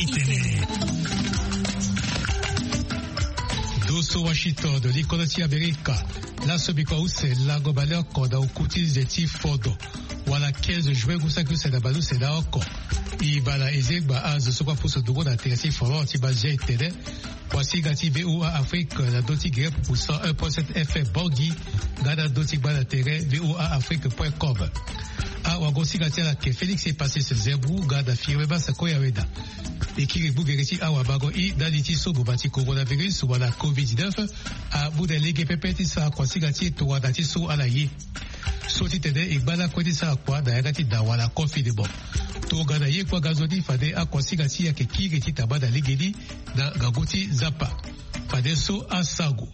itene. Doso Washington de l'Ikonoti Amerika. La sobikwa use lago bale oko da ukuti zeti fodo. Wala 15 juin gusa se da balu se da oko. Ibala ezegba azo sokwa puso dugo da teresi foro ti bazia itene. Kwasi gati VOA Afrique na doti gere pour 101.7 FM Borgi gada doti bala tere voaafrique.com. A wagosi gati ala ke Félix est passé ce zebou gada fiweba sakoya weda. Ekiri bugereti awa bago I daliti sobo bati coronavirus wala COVID-19 a bude lege pepeti sa kwasi gati to wadati so ala yi. So ti tede igbala kweti sa kwa da yagati da wala confidable. To gada ye kwa gazodi fade a kwasi gati ya ke kiri ti tabada ligedi na gaguti zapa. Fade so a sago.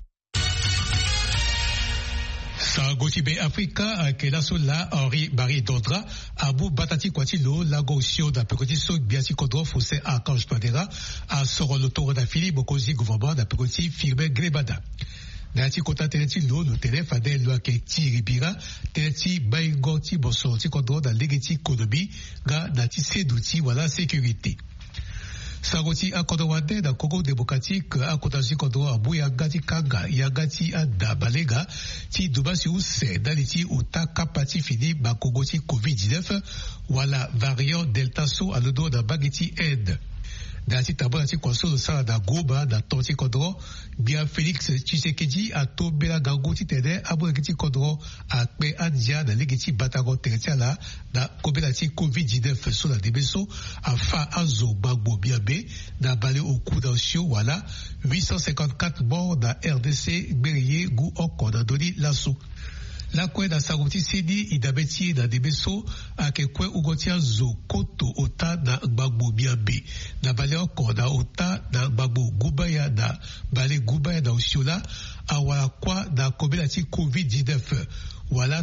Sagoti be Afrika ke la so la Henri Barry Dondra abu batati kwatilo lago usio da pekoti so biati kodro fose Archange Padera a soro lo toro da Philippe Bokozi gouvernement da pekoti firme Grebada. Nati kota teneti lo tele fade lo ke ti ribira teneti baigoti boso ti kodro da legeti kodobi ga nati seduti wala sécurité. Sagoti akodo wade da Congo démocratique akota sikodo abu yagati kanga yagati ada balega ti dubasi use daliti uta kapati fini ba Congoti COVID-19 wala variant delta so alodo da bagiti aide. Dati tabona ti konsolo sala da goba da tonti kodro bia Félix Tshisekedi a tobela gangoti tede abu yagiti kodro a pe adja da legiti batago teretiala da kobela ti COVID-19 so la debeso a fa azo bagbo biabe da bale au coup d'anxio wala 854 morts da RDC Beriye gu oko da doni lasso. La kwe da sagoti sedi idabeti da debeso ake kwe ugotia zo koto ota na gbagbo biabe da bale oko da ota na gbagbo gubaya da bale gubaya da usiola awala kwa da kobela ti COVID-19 wala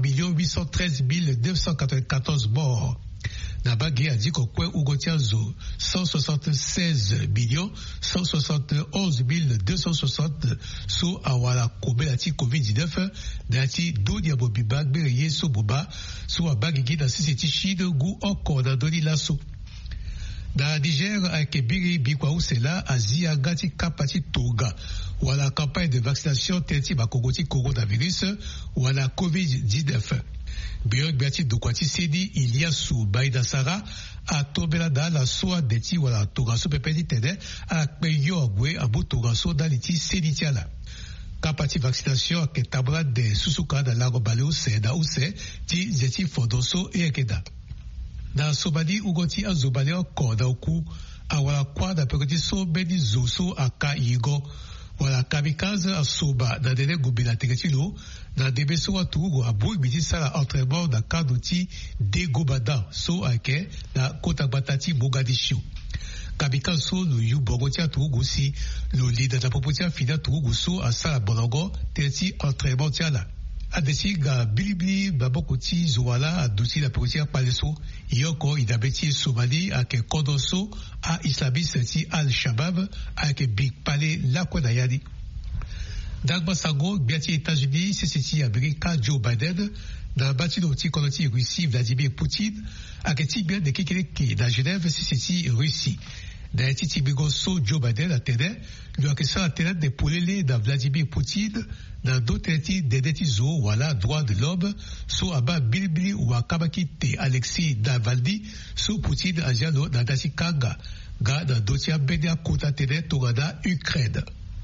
3 813 morts. Nabagi a dit que Ugotia zo 176 171 260 so awala kobelati COVID-19 dati dodia bobiba bereye so boba so abagi da sisiti shide gu oko da doni lasso. Da Niger a kebiri bikwa usela azia gati kapati toga wala campagne de vaccination tenti ba kogoti coronavirus wala COVID-19. Biog biati dokwati sedi ilia su baida sara a tobela da la soa deti wala togaso pepedi tede a peyo agwe abu togaso daliti sedi tiala. Kapati vaccination ke tabra de susuka da lago bale use da use ti zeti fodoso e ekeda. Da sobadi ugoti azobale oko da oku awala kwa da pekoti so bedi zoso aka yigo wala kamikaze asoba da dele gubila teketilo na debeso wa turugo abu biti sala entraînement da kadoti de gobada so ake na kota batati Mogadishu. Kamikaze so lo yu bogotia turugo si lo leader da propotia fina turugo so a sala bolongo teti entraînement tiala. Adesi ga bilibili babokoti zuwala adusi la policia paleso yoko idabeti Somali ake kondoso a islamiste ti Al-Shabaab ake Big Pale la kwenayadi. Dagba Sago biati États-Unis sisiti Amerika Joe Biden na batido ti konoti Russie Vladimir Poutine ake ti bien de kikeleki na Genève sisiti Russie. Da titi bigoso Joe Biden atene lo ake sa atene de polele da Vladimir Poutine na doteti dedeti zo wala droit de l'homme so aba bilibili wa kabakite Alexis Navalny so Poutine azialo na dasi kanga ga na dotia bedia kota tene togada Ukraine.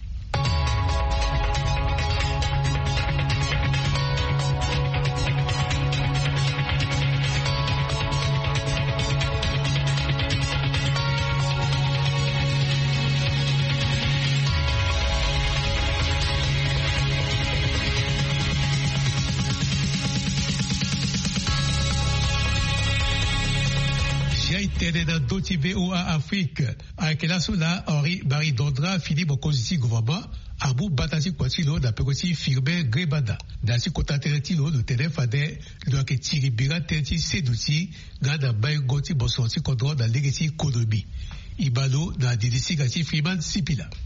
Na doti VOA Afrique avec la sola Henri Barry Dondra Philippe Bokozi gouvernement abu batati kwatilo da pekoti firme Grebada da si kota teretilo do telefade do ke tiri bira tenti seduti gada bay goti bosoti kodro da legeti kodobi ibalo da didisi gati Freeman Sipila.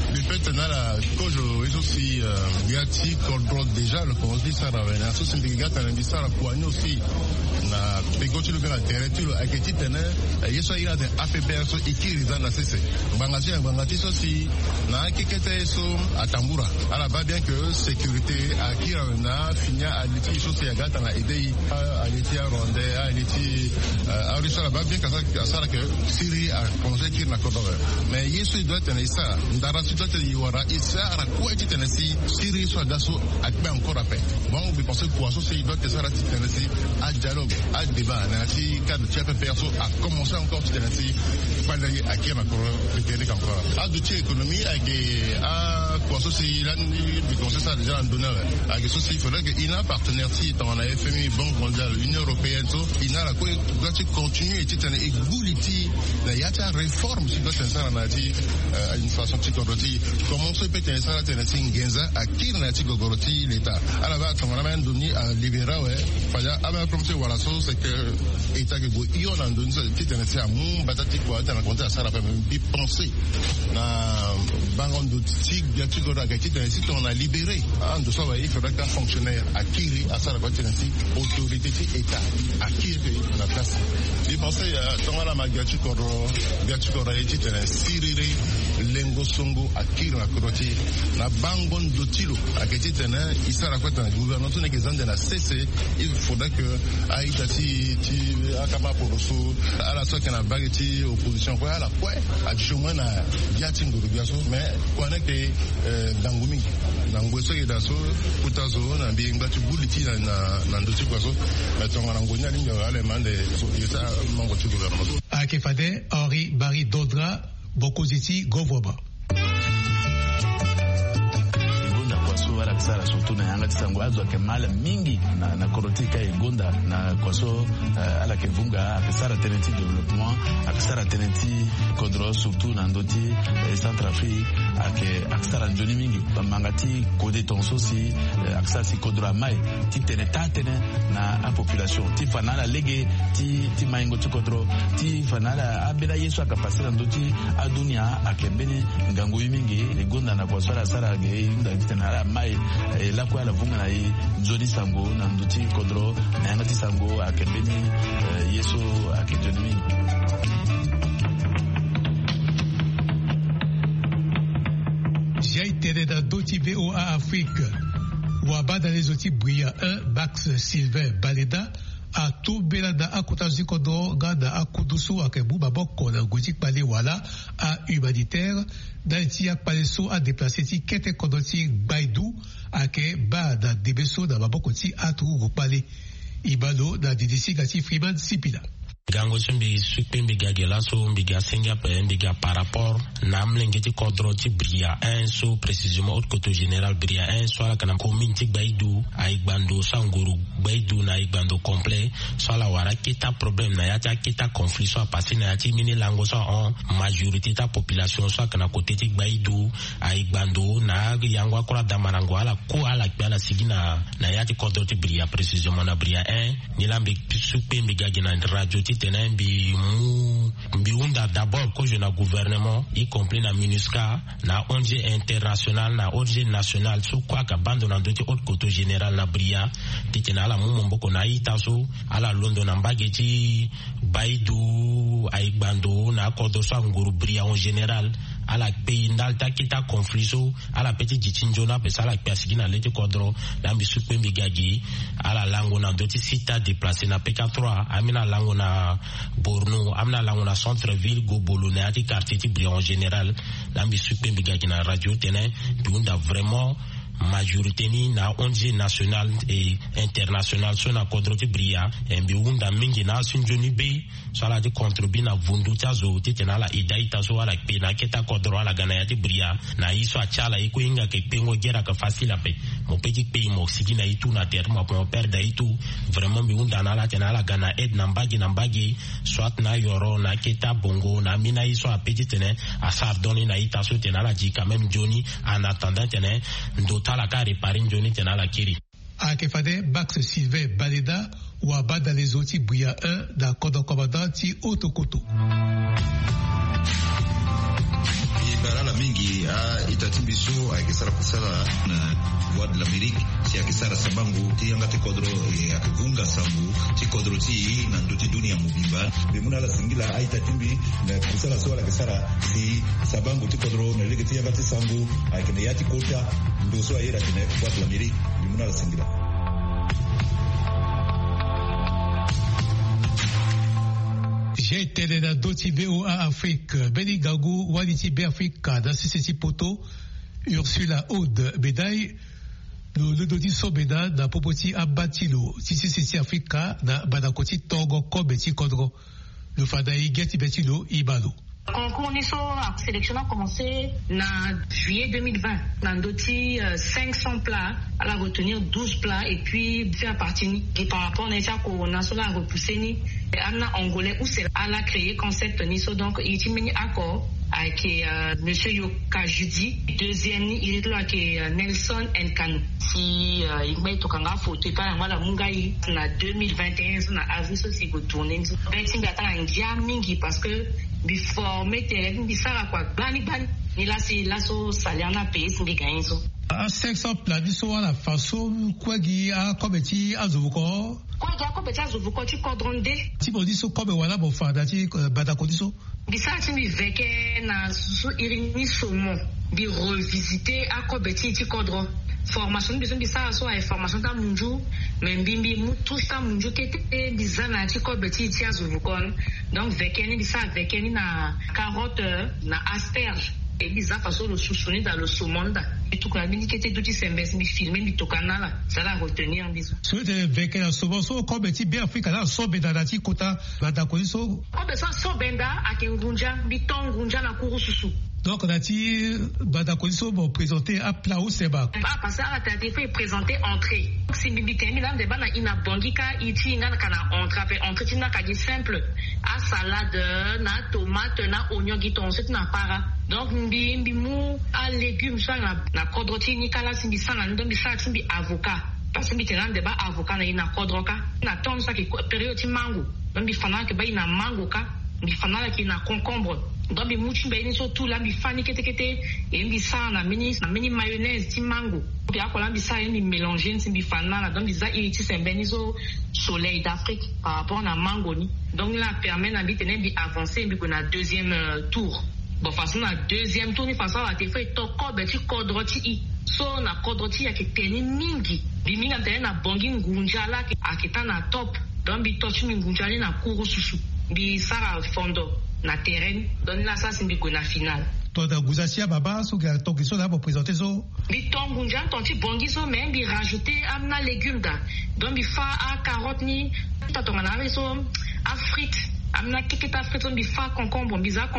peut-être la kojo ils aussi yati contrôle déjà le conseil ça ravena so sindigata na bisara kwa aussi na pegoti le bien territoire aketi tena yeso ira de APPR so ikiri dans CC bangati so si na kikete so atambura ala va bien que sécurité akira na finia aliti so se agata na idei aliti ronde aliti aurisa la va bien que ça que Syrie a conseil qui na kodore mais yeso doit tenir ça ndara si doit tenir wara isa ara kwa ti tenir si Syrie so daso akbe encore après bon vous pensez quoi so c'est doit tenir ça tenir si à dialogue à débat na si cadre chef perso a commencé encore tenir si parler akira na kodore encore à de économie avec à quoi so c'est là du conseil ça déjà en donneur avec so il faudrait que il a partenaire si dans la FMI Banque mondiale l'Union européenne so il a la quoi doit continuer et tenir et bouliti la yata réforme si doit tenir ça na ti administration tikoroti comment se peut tenir ça tenir si ngenza akira na tikoroti l'état à la base on a même donné à libéral ouais falla à même comme c'est voilà so c'est que état que il on a donné ça tenir ça mon batati quoi dans la compte ça la même penser na bangon de tig bien tu dois gagner si on a libéré en de ça il faudra qu'un fonctionnaire akiri à ça la voiture ainsi autorité état akiri la place il pensait dans la magatu koro eti tena siriri lengo songo akiri na koroti na bangon de tilo aketi tena isara kwata na gouvernement to nekezande na CC il faudra que aitati ti akaba poroso ala soka na bageti opposition kwa ala kwa adjoint na yati nguru biaso mais kwana ke dangumi ngweso yedaso kutazo na binga tu buliti na ndoti kwaso metonga na ngonya linyo ale mande so yeta mango tu gouvernement akefade Henri Barry Dodra Bokoziti Govroba wala kisara surtout na yanga tisango azo kemala mingi na korotika igonda na kwaso ala kevunga akisara tenenti développement akisara tenenti kodro surtout na ndoti Centrafrique akisara njoni mingi mangati kode tonso si akisara si kodro mai ti tenetane na a population ti fanala lege ti maingo ti kodro ti fanala abela yeso akapasira ndoti adunia akembeni ngango mingi igonda na kwaso ala sara ge inda tenala mai la kwa la vunga na nzoni sango na nduti kodro na yanga ti sango akembeni yeso akejoni mingi J'ai da doti VOA Afrique wabada les outils Bria 1 Bax Sylvain Baleda a tout belada akutazi kodo gada akudusu akebu baboko na gotik pale wala a humanitaire d'Haïti Paleso a déplacé ti kete kodoti Baidou ake ba da debeso da baboko ti atu gopale ibalo da didisi gati Freeman Sipila gango sombi sukpe mbiga gela so mbiga senga pe mbiga par rapport namlenge ti kodro ti Bria 1 so précisément au côté général Bria 1 so la kana commune ti Baidou ay gbando sanguru Baidou na gbando complet so la wara kita problème na ya ta kita conflit so passé na ti mini lango so en majorité ta population so kana côté ti Baidou ay gbando na yangwa kora damarango ala ko ala gbala sigina na ya ti kodro ti Bria précisément na Bria 1 ni lambe sukpe mbiga gena radio ti tenen bi unda d'abord ko je na gouvernement y compris na MINUSCA na ONG international na ONG national so kwa ka bando na ndoti haute côté général na Bria titena la mu mboko na itaso ala londo na mbageti Baidou ay bando na kodo so nguru Bria en général ala pays ndalta kita conflit so ala petit jitinjona pe sala pesigina leti kodro na bisukwe mbigagi ala lango na ndoti sita déplacé na PK3 amina lango na Borno amna lango na centre-ville Gobolo na ati quartier ti Bria en général lambi sukpe mbigagi na radio tene biunda vraiment majorité ni na ONG national et international so na kodro ti Bria mbi unda mingi na sunjoni be so ala di contribue na vundu tazo ti tena la idaita so ala pe na keta kodro ala gana ya ti Bria na iso achala iko inga ke pengo gera ka facile pe mo petit pays mo sigina itu na terre mo perdre itu vraiment mbi unda na la tena la gana aide na mbagi soit na yoro na keta bongo na mina iso a petit tene a sardoni na ita so tena la di quand même Johnny en attendant tene la ka réparer Johnny tena la kiri akefade Bax Sylvain Baleda wa bada les outils Bria 1 da kodo komanda ti Otokoto barala mingi itatimbiso akisara kusala na voix de l'Amérique si akisara sabangu ti angate kodro akivunga sambu ti kodro ti na ndoti dunia mubimba bimuna la singila aitatimbi na kusala so akisara si sabangu ti kodro na lege ti angate sambu akene yati kota ndoso ayera tene voix de l'Amérique bimuna la singila. J'ai na doti BOA Afrique, Beni Gagou, Waliti B Africa, dans CCC Poto, Ursula Aude, Bédaille, le doti Sobeda, na Popoti Abatilo, CCC Africa, na Badakoti Togo, Kobeti Kodro, le Fadaï Geti Betilo, Ibalo. Concours la sélection a commencé en juillet 2020. Dans doti 500 plats, elle a retenir 12 plats et puis faire partie par rapport à ça qu'on a repoussé ni Anna Angolais où c'est elle a créé concept niso donc il y a mis accord avec monsieur Yoka Judi deuxième il est là que Nelson Nkanu si il m'a tout kanga photo pas la mungai na 2021 na avril so si go tourner betting ata ngia mingi parce que before mettre bisara kwa bani ni là c'est là so saliana pays c'est gagné so à 500 plats diso à la façon quoi gi a cometi azuko quoi gi a cometi azuko tu cordonde ti bo diso comme wala bo fada ti badako diso bisara ti mi veke na so irini somo bi revisiter a cometi ti cordon formation besoin bisara so a formation ta munju mais mbimbi mu touche ta munju kete bizana ti cometi ti azuko donc veke ni bisara veke ni na carotte na asperge et bizarre façon le soupçonner dans le saumon et tout la mini qui était tout semblait mi filmer mi tokana là ça la retenir en disant sur de veke na saumon so comme petit bien africa là so benda na ti kota badako so comme ça so benda akengunja bitongunja na kuru susu donc on a dit badako so bon présenter à plat ou c'est bas parce que la tête fait présenter entrée si bibi temi là de bana ina bongika iti ngana kana entrée tina ka di simple à salade na tomate na oignon giton c'est na para donc mbi mu à légumes ça na kodroti ni kala simbi sana ndo mbi sa simbi avocat parce que mbi tena de ba avocat na ina kodroka na tom ça ki période ti mango mbi fana ke ba ina mango ka mbi fana ki na concombre donc mbi muchi mbi so tout là mbi fani kete et mbi sa na mini mayonnaise ti mango puis akola mbi sa mbi mélanger mbi fana là donc mbi za iti sembeni so soleil d'Afrique par rapport na mango ni donc là permet na mbi tena mbi avancer mbi ko na deuxième tour. Bon, façon na deuxième tour ni façon la te fait toko beti kodroti i so na kodroti ya kiteni mingi bimingi antene na bongi ngunjala akita na top donc bi tochi ngunjali na kuru susu bi sara fondo na terrain donc là ça c'est bi na finale toi da guzasia baba so ga to kiso là pour présenter so bi tongunja tonti bongi so même bi rajouter amna légumes da donc bi fa a carotte ni tatonga na so a frites amna keketa frites bi fa concombre biza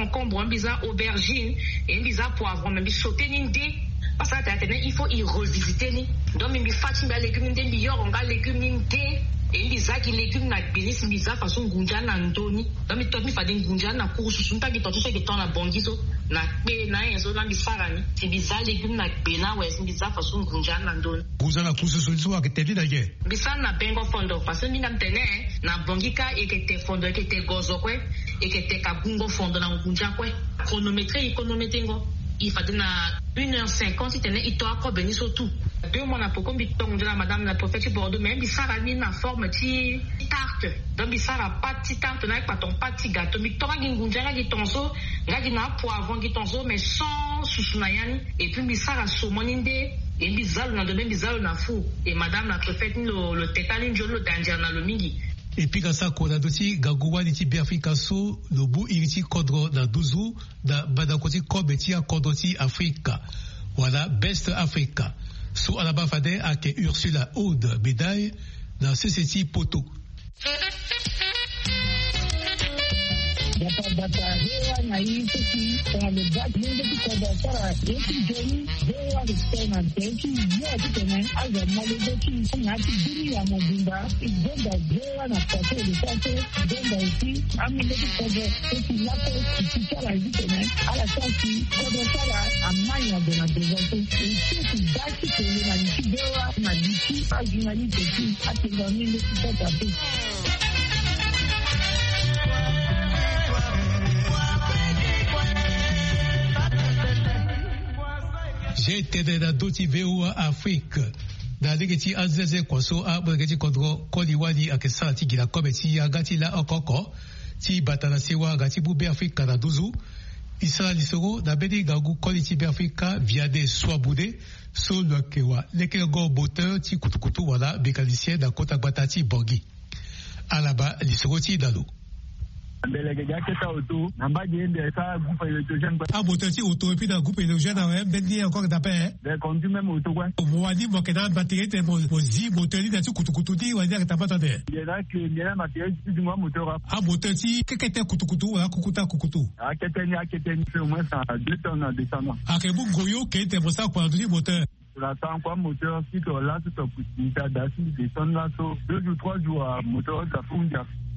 aubergine et biza poivron mais bi sauter ni ndé parce que il faut y revisiter ni donc mi fati ba légumes ndé bi yoronga légumes ni ndé et biza ki légumes na bilis biza façon ngunja na ndoni donc mi tot mi fa de ngunja na kurusu sunta ki totu se ki ton na bongiso na pe na enzo na bisarani ti biza légumes na bena wes biza façon ngunja na ndoni buza na kurusu so aketeli na ye bisa na bengo fondo parce que mi na mtene na bongika ekete fondo ekete gozo kwe ekete kabungo fondo na ngunja kwe chronométrie ngo il fallait na 1h50 il tenait il doit encore bénir surtout 2 mois na poko bitongo de la madame la prophète Bordeaux même bisara ni na forme ti tarte donc bisara pati tarte na pas ton pati gâteau bitonga ngunja ga tonso ga na poivron gi tonso mais sans susunayani et puis bisara somoninde et bizalo na demain bizalo na fou et madame la prophète le tetani njolo danger na lo mingi. Et puis quand ça qu'on a dossier gagoua ni ti Afrika so le bout iriti kodro na 12 da badakoti kobeti a kodoti Afrika voilà best Africa so alaba fade a ke Ursula Aude Bédaille na CCT Poto Data hewa na hizo ki kwa mebaki mungu kwa sara yeki jeni hewa listena teki yote tena aza malego ki ngati dini ya mobimba igenda hewa na pato lisate genda isi amile kwa teki lapo kichara hizo tena ala sasi kwa sara amanya de na dezoto isi daki kwenye na nchi hewa na nchi ajina ni teki atendamile kwa tapi J'ai été dans d'autres VOA Afrique. Dans les petits azeze kwaso a bregeti kodro koliwali akesa ti gila kometi agati la okoko ti batana sewa agati bube Afrika na duzu isala lisoro na bedi gagu koliti be Afrika via des swabude so lwakewa leke go boteur ti kutukutu wala bekalicien da kota batati bongi alaba lisoro ti dalo Ah, moteur auto et puis dans groupe électrogène, ben dit encore d'après. Ben conduit même auto quoi. On dit que dans batterie t'es mozi moteur dit tu kutu dit on dit que t'as pas entendu. Il y a que il y a matériel du moins moteur. Ah moteur si que t'es kutu wala kukutu. Ah que t'es fait au moins ça 2 tonnes à descendre. Ah que bon goyo que t'es pour ça quoi dire moteur. La temps quoi moteur si tu là tu peux d'assis descendre là so 2 ou 3 jours moteur ça fonde.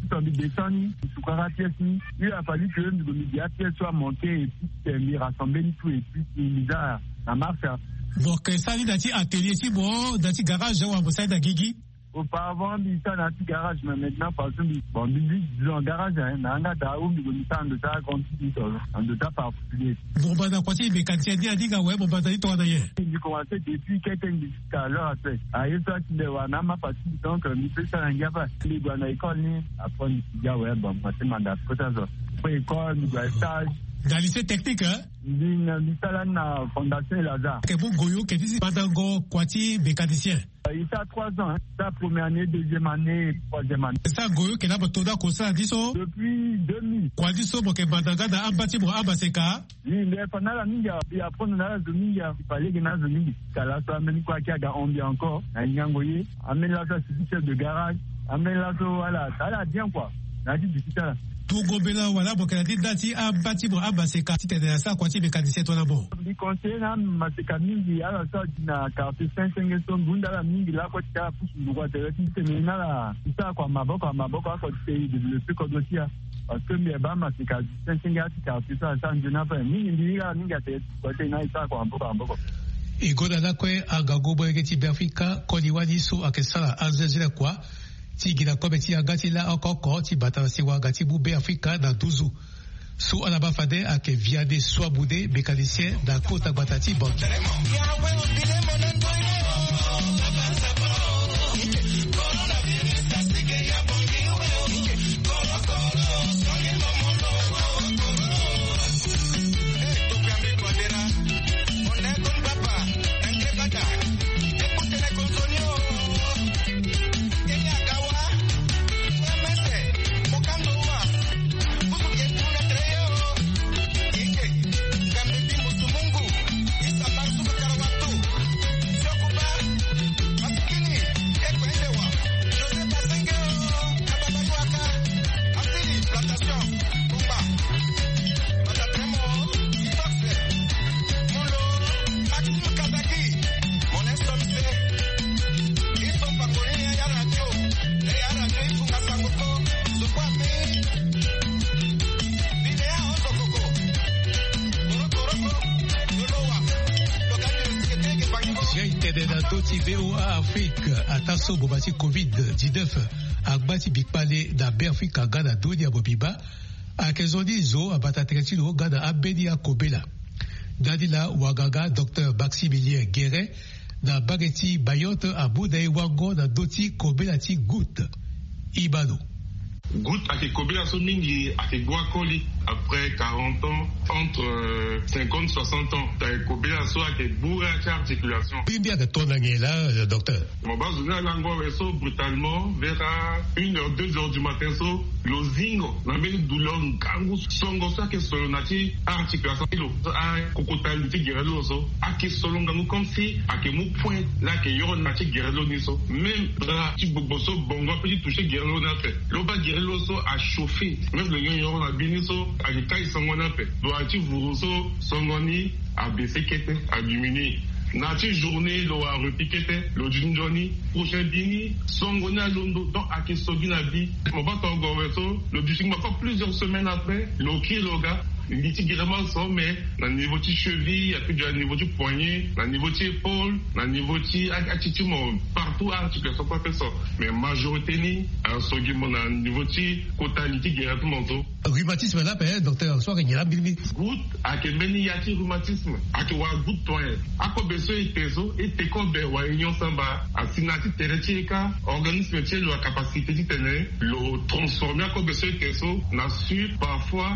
Il a fallu que le médiateur soit monté et puis rassembler tout et puis il a la marche. Bon, que ça, il a dit atelier, si bon, dans le garage, on va s'aider à Guigui. Auparavant, il était dans le garage, mais maintenant, parce que bon, dans le garage, on a de ça, en de ça particulier. Bon, bah, dans quoi tu es, quand tu as dit, ouais, bon, bah, t'as dit, toi, d'ailleurs. Il a commencé depuis quelqu'un jusqu'à l'heure actuelle. À ça, il a un parti, donc, il peut faire un gars, il est à l'école, après, il a ouais, bon, c'est mandat, c'est ça. Après, l'école, il a stage. Dans le lycée technique, hein? Il a la fondation Lazare. Que bon, Goyo, que tu dis, Madango, Kwati, mécanicien. Il a 3 ans, sa première année, deuxième année, troisième année. C'est ça, Goyo, qui est là, Toda, Kosa, Diso? Depuis 2000. Quoi, Diso, que Madanga, dans un bâtiment, Abaseka? Oui, mais pendant la minga, puis après, on a la minga, il fallait qu'il y ait une minga. Kala, ça amène quoi qu'il y a, on dit encore, à Nyangoye, amène là, ça, c'est chef de garage, amène là, ça, voilà, ça a bien, quoi. On a dit du ça. Tout gobela voilà bon qu'elle a dit dati a bâtiment a baseka ti t'es ça quoi tu mécanicien toi là-bas le conseil na maseka mingi ala ça na carte 500 son bunda la mingi la quoi tu as pousse le droit de tu te na la ça quoi maboko quoi tu développer comme dossier parce que mais ba maseka 500 carte ça ça je n'ai pas mingi a te quoi tu na ça quoi maboko igoda kwe agago boyeti Afrika koliwali so akesala azezela kwa tigila kometi agati la okoko ti batana sewa agati bube Afrika na duzu so alaba fade ake via de swabude mécanicien da kota batati banki VOA Afrique ataso bobati COVID-19 agbati bikpale da be Afrika gana dodi abobiba akezodi zo abatatreti lo gana abedi akobela dadila wagaga Dr Maximilien Guéret na bageti bayote abuda wango na doti kobela ti goutte ibano goutte ake kobela so mingi ake guakoli après 40 ans, entre 50 et 60 ans, tu as coupé à soi avec bourrage articulation. Bien de ton année là, docteur. Mon bas, je vais l'envoyer brutalement vers 1h, 2h du matin, so, le zingo, la même douleur, gango, songo, ça que solo nati articulation, a cocotalité guerrero, so, a que solo gango comme si, a que mon point, là que yoro nati guerrero niso, même là, tu boboso, bongo, petit toucher guerrero n'a fait. L'oba guerrero, so, a chauffé, même le yoro n'a biniso, ajikai songona pe doati vuruso songoni abc kete abimini nati journée lo a repiquete lo jinjoni prochain bini songona londo donc akisogi na bi mo ba to goweso le dishing encore plusieurs semaines après lo kiloga litigirement ça mais na niveau de cheville et puis du niveau du poignet na niveau de épaule na niveau de attitude partout articulation quoi que ça mais majorité ni so na niveau de côté litigirement ça rhumatisme là peut docteur soit gagner la bilbi good a que meni yati rhumatisme a que wa good toi a ko beso itezo et te ko be wa union samba a sinati teretieka organisme tie la capacité de tenir le transformer a ko beso itezo na sur parfois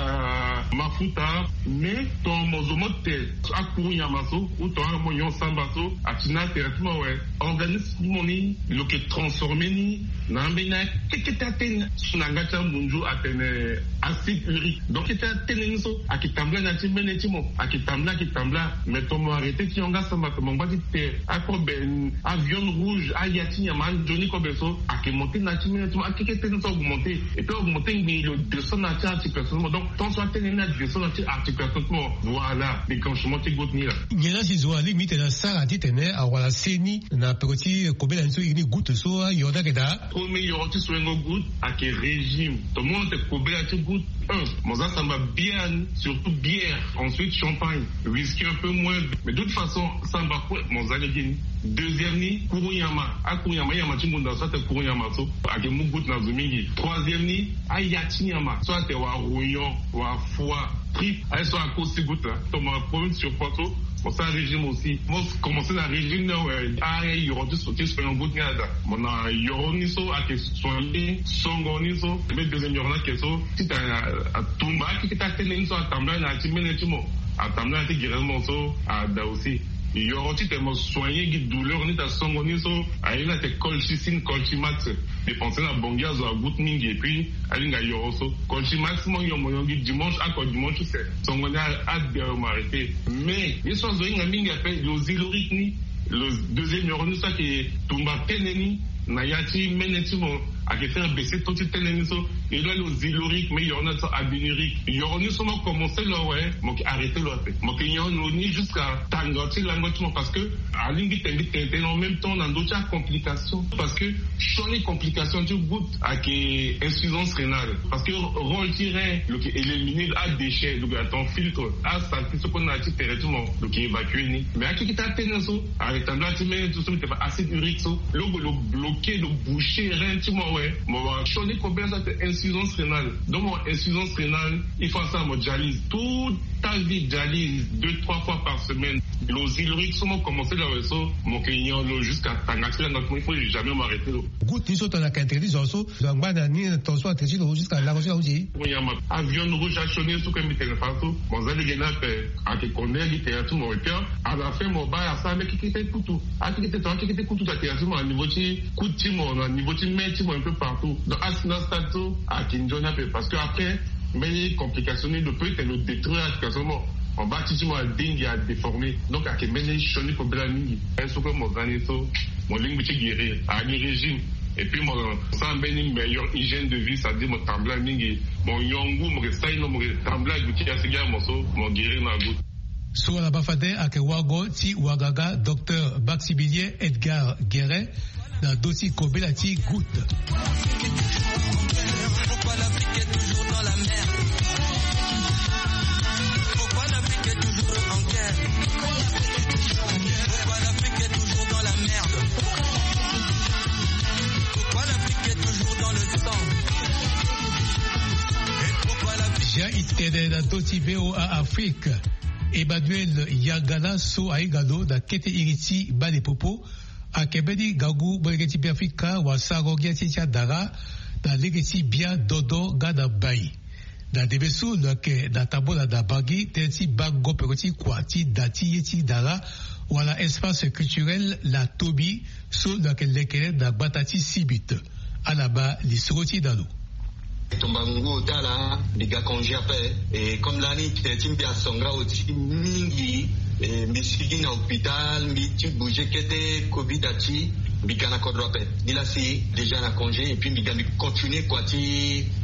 na mafuta mais ton mozomote a kunya maso ou ton union samba so a sinati traitement ouais organisme moni le que transformer ni na mbena keketaten sunangata munju atene acide urique donc c'était tenenso akitambla na timene timo akitambla mais tomo arrêté ti onga samba to mongba ti akoben avion rouge ayati yaman joni ko beso akimonter na timene timo akiketen so augmenter et puis augmenter le 200 na articulation donc ton soit tenene na 200 na articulation voilà déclenchement ti gotni là nyela si zo ali mitena sara ti tene awala seni na petit kobela nso ini goutte so yoda keda premier yoroti so ngo goutte ak régime to monde kobela ti goutte 1 Mozart ça va bien surtout bière ensuite champagne whisky un peu moins mais de toute façon ça va quoi Mozart les deuxième ni kuruyama akuyama yama chingunda soit kuruyama so ak mu goutte na zumingi troisième ni ayatinyama soit te wa rouillon wa foie trip ay soit à cause de goutte là to ma problème sur poteau pour ça régime aussi moi commencer la régime là il y aura tout sauter sur un bout de nada mon a yoroniso à que soigner songoniso mais deuxième yorona que so si à tomba qui t'a tenu so à tamba na timene timo à tamba ti guérison so à da aussi yoroti te mo soigner qui douleur ni ta songoniso à il a te colchicine colchimax dépenser la bongia zo à goutte mingi et puis alinga yoroso colchimax mon yomoyongi dimanche à dimanche c'est songonia a de m'arrêter mais ils sont zoinga mingi appelle le zylorique ni le deuxième neurone ça qui tomba teneni na yati menetimo a que faire baisser tout teneni so et là le zylorique mais il y en a ça adénurique il y en a seulement commencer là ouais moi qui arrêter là moi qui y en a ni jusqu'à tangoti l'angotimo parce que à l'ingi tengi en même temps dans d'autres complications parce que les complications du goutte à que insuffisance rénale parce que rôle tiré le qui éliminer à déchets donc à ton filtre à ça ce qu'on a dit directement donc évacuer ni mais à qui t'a tenu so arrêtant là tu mets tout ça mais pas acide urique so le bloquer le boucher rien tu moi ouais moi changer combien ça insuffisance rénale donc mon insuffisance rénale il faut ça moi dialyse toute ta vie dialyse 2-3 fois par semaine l'osylurique souvent commencer là so mon client jusqu'à tangati là il faut jamais m'arrêter goutte ni so tana kanteli so donc bana ni to so tesi jusqu'à la recherche aussi oui ama avion rouge a sonné sous comme il façon mon zali gena à que connaît littérature mon cœur à la fin mon ba ça mais qui était couteau à qui était couteau littérature à niveau de couteau mon niveau de mettre un peu partout donc à ce stade à Kinjona parce que après mais les complications ne peut être le détruire quasiment on va tissement à dingue à déformer donc à que mener choni comme la nuit est ce que monganiso mon ligne petit guérir à un régime et puis mon sans une meilleure hygiène de vie ça dit mon tambla mingi mon yongu mon restai no mon tambla du qui a signé mon guérir na goutte sur la bafade à que wago ti wagaga docteur Baxibilier Edgar Guéret dans dossier Kobela ti goutte pourquoi l'Afrique est toujours dans la merde pourquoi l'Afrique est toujours en guerre pourquoi l'Afrique est toujours dans la merde pourquoi l'Afrique est toujours dans le sang et pourquoi l'Afrique j'ai été dans dossier VOA Afrique Emmanuel Yagala so aigalo da kete iriti bale popo a kebedi gagu bolgeti bi Afrika wa sagogia ticha dara da legeti bia dodo gada bai da debesu da ke da tabola da bagi teti bago peroti kwati dati yeti dara wala espace culturel la tobi so da ke lekele da batati sibit alaba lisroti dalu Tombangu tala biga konjape et comme l'année timbi asonga oti mingi mbisigi na hôpital mbi bouger kete covid ati biga na kodrope dila si déjà na congé et puis biga mi continuer quoi ti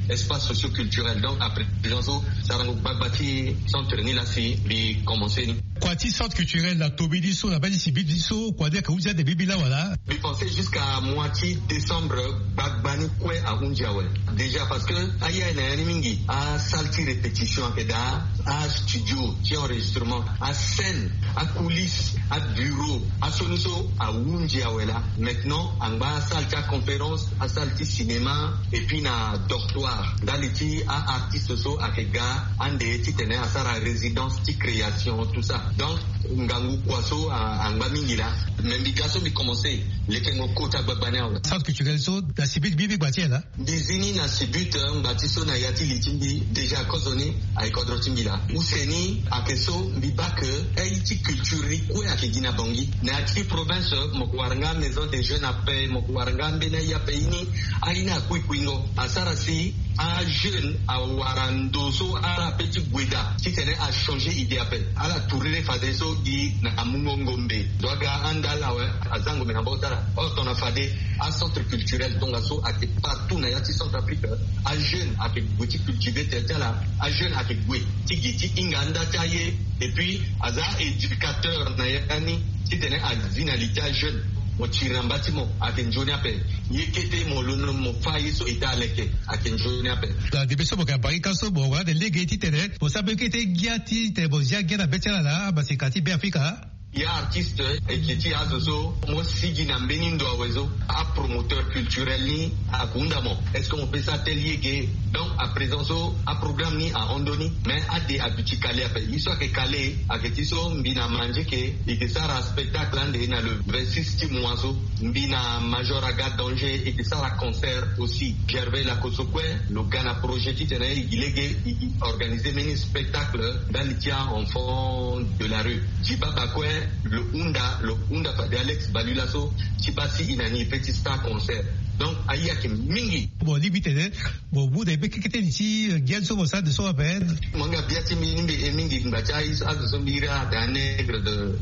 espace socio-culturel. Donc après Janso Sarango Bagbati centre ni là si bi commencer. Kwati centre culturel la Tobidiso la basi bidiso quoi dire que vous êtes des bébés là voilà. Bi penser jusqu'à moitié décembre Bagbani kwe à Unjawe. Déjà parce que aya na mingi à salti répétition à peda à studio qui enregistrement à scène à coulisses à bureau à solution à Unjawe là. Maintenant en bas salti à conférence à salti cinéma et puis na dortoir dans les à artistes so à kega ande ti tene à sa résidence ti création tout ça. Donc ngangu kwaso à mingi là même bigaso bi commencer les kengo kota babana centre culturel so la sibit bibi batie là dizini na sibut batiso na yati litimbi déjà kozoni ay kodro timbila useni akeso bibak ay ti culture ko akigina bangi na ti province mokwaranga maison des jeunes appel mokwaranga mbena ya peini alina kwingo asarasi un jeune à Warandoso à la petite Guida qui tenait à changer idée appel à la tournée fadeso di na amungongombe doga andala ouais azango menabotara or ton a fadé à centre culturel donc aso à partout na yati centre Afrique à jeune avec boutique cultivée telle là à jeune avec gwe tigiti inganda taillé et puis aza éducateur na yani qui tenait à zinalité à jeune mo tirambati mo akenjoni ape yekete mo lono mo faiso italeke akenjoni ape la dibeso boka barika so bo wa de legeti tene bo sabe que te giati te bo jaga na betela la ba se kati be Afrika. Il y a artiste qui a zozo moi sigi na mbenindo awezo a promoteur culturel ni a kundamo est-ce qu'on peut s'atelier que donc à présent so a programme ni à ondoni mais a des habitudes calé après il soit que calé a que tiso mbina manje que et que ça un spectacle ande na le 26 moiso mbina major aga danger et que ça la concert aussi Gervais la Kosokwe le Ghana projet qui tenait il organisé mini spectacle dans le tien en fond de la rue Jiba Bakwe le Hunda de Alex Balulaso qui passe inani petit star concert donc aïe que mingi bon limité bon vous devez que c'était ici gagne sur ça de son appel manga biati mingi ngachai azo mbira da nègre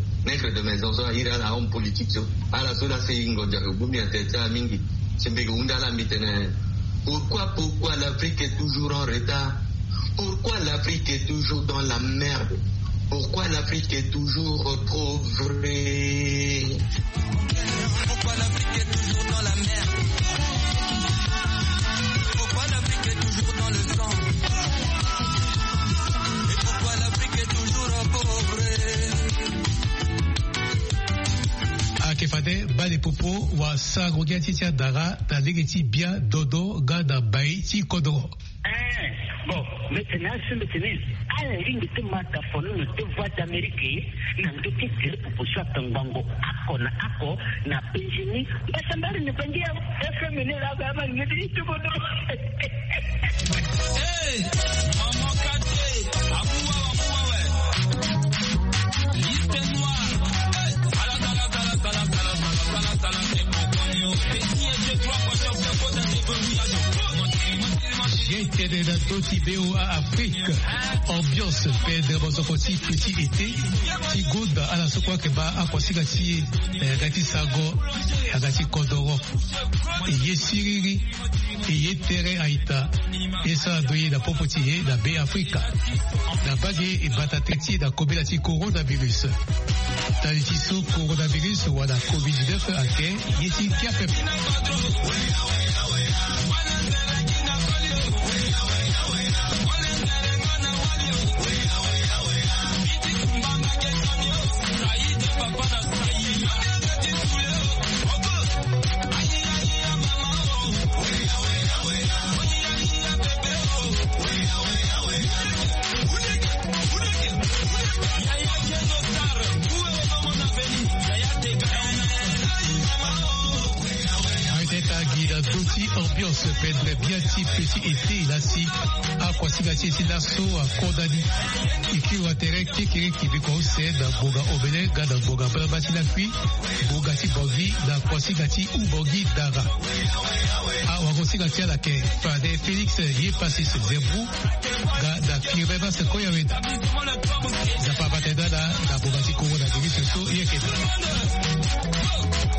de maison so ira la homme politique so ala so la c'est ngoja gumi ateta mingi sembe Hunda la mitene pourquoi l'Afrique est toujours en retard pourquoi l'Afrique est toujours dans la merde. Pourquoi l'Afrique est toujours pauvre? Pourquoi l'Afrique est toujours dans la merde? Pourquoi l'Afrique est toujours dans le sang? Et pourquoi l'Afrique est toujours pauvre? Akefade ba les popo wa sa rogia titia dara ta legeti bien dodo gada bai ti kodro. Bon, maintenant, à la ligne de Mataphone, de voix d'Amérique, n'a pas été pour ça, Tangango, Ako, n'a pas gêné, mais ça m'a dit, efféminé la gamme, il dit tout bon. Hey, maman Katé, Aboua, liste noire, Gente de la Totibeo à Afrique, ambiance Pedro Bozokosi petit été, qui goûte à la sokwa keba à Kwasigati, Gati Sago, Gati Kodoro, et Yesiriri, et Yetere Aïta, et ça a donné la popotier, la baie Africa, la bague et batateti, la Kobelati coronavirus. Talitiso coronavirus ou la Covid-19 à quai, Yeti Kiapep. Ambiance Pedre Biati petit été là si à Kwasigati si lasso à Kodani qui va terre qui conseille dans Boga Obele gada Boga Basi la puis Bogati Bogi dans Kwasigati ou Bogi Dara à Kwasigati à la que Fade Félix y est passé ce zébrou gada Kireba se koyaweda da papa teda da Bogati Kogo da Gigi so yeke